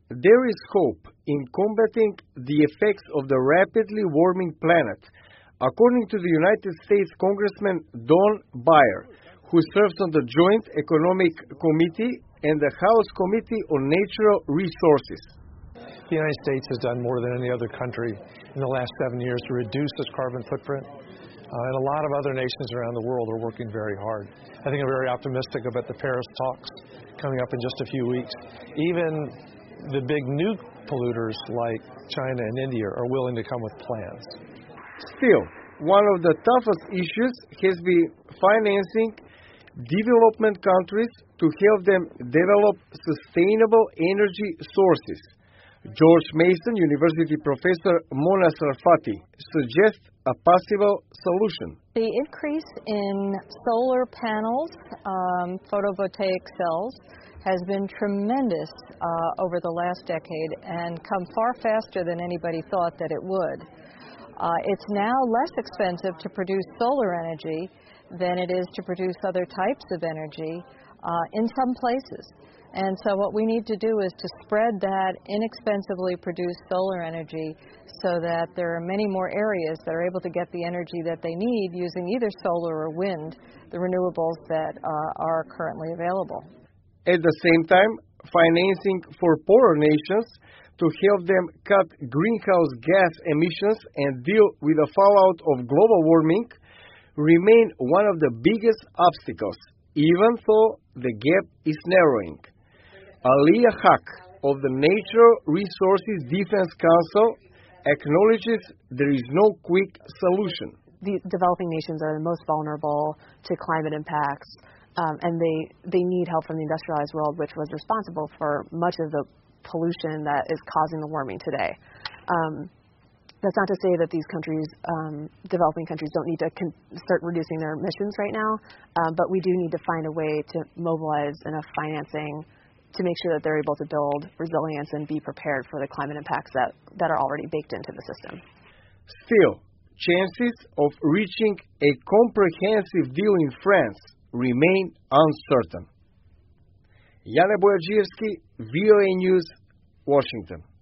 there is hope in combating the effects of the rapidly warming planet, according to the United States Congressman Don Beyer, who serves on the Joint Economic Committee and the House Committee on Natural Resources. The United States has done more than any other country in the last 7 years to reduce its carbon footprint. And a lot of other nations around the world are working very hard. I think I'm very optimistic about the Paris talks coming up in just a few weeks. Even the big new polluters like China and India are willing to come with plans. Still, one of the toughest issues has been financing development countries to help them develop sustainable energy sources. George Mason University professor Mona Sarfati suggests a possible solution. The increase in solar panels, photovoltaic cells, has been tremendous over the last decade and come far faster than anybody thought that it would. It's now less expensive to produce solar energy than it is to produce other types of energy in some places. And so what we need to do is to spread that inexpensively produced solar energy so that there are many more areas that are able to get the energy that they need using either solar or wind, the renewables that are currently available. At the same time, financing for poorer nations to help them cut greenhouse gas emissions and deal with the fallout of global warming remain one of the biggest obstacles, even though the gap is narrowing. Aliyah Haq of the Natural Resources Defense Council acknowledges there is no quick solution. The developing nations are the most vulnerable to climate impacts, and they need help from the industrialized world, which was responsible for much of the pollution that is causing the warming today. That's not to say that these countries, developing countries, don't need to start reducing their emissions right now, but we do need to find a way to mobilize enough financing to make sure that they're able to build resilience and be prepared for the climate impacts that are already baked into the system. Still, chances of reaching a comprehensive deal in France remain uncertain. Yana Boyadziewski, VOA News, Washington.